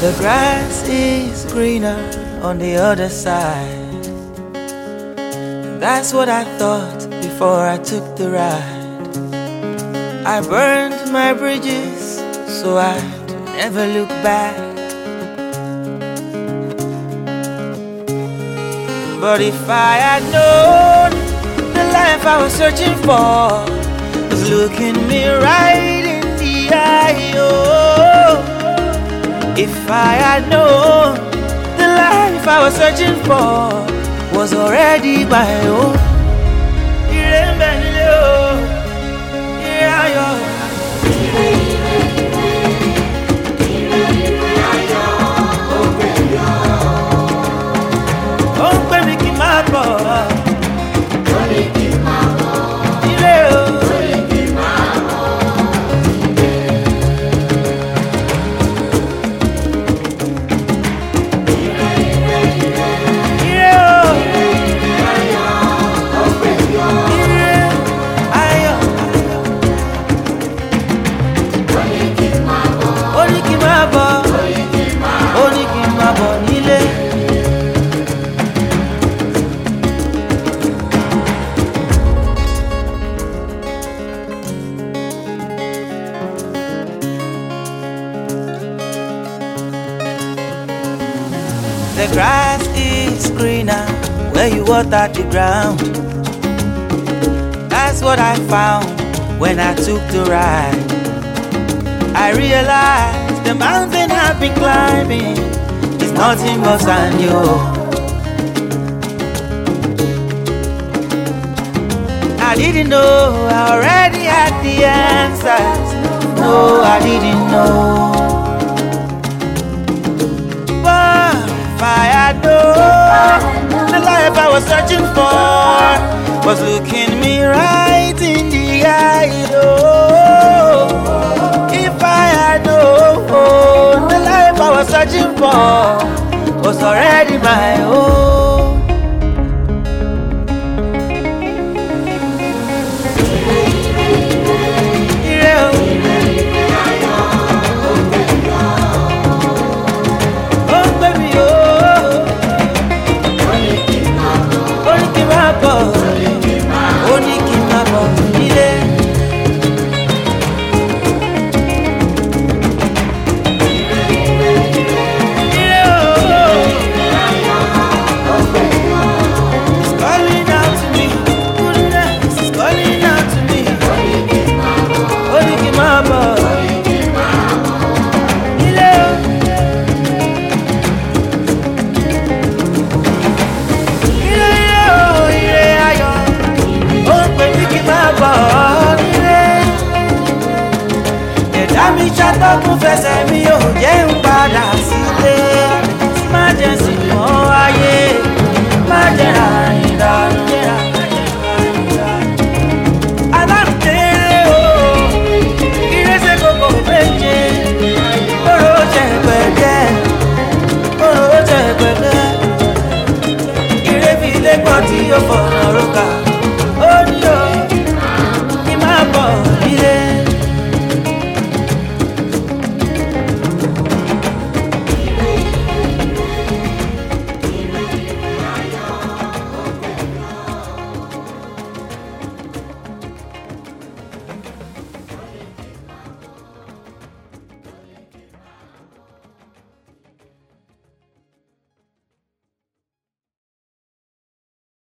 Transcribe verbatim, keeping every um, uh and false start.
The grass is greener on the other side. That's what I thought before I took the ride. I burned my bridges so I'd never look back. But if I had known the life I was searching for was looking me right in the eye, oh. If I had known the life I was searching for was already my own. The grass is greener where you water the ground. That's what I found when I took the ride. I realized the mountain I've been climbing is nothing but sand, yo. I didn't know I already had the answers. No, I didn't know. If I had known the life I was searching for was looking me right in the eye, oh. If I had known the life I was searching for was already my own.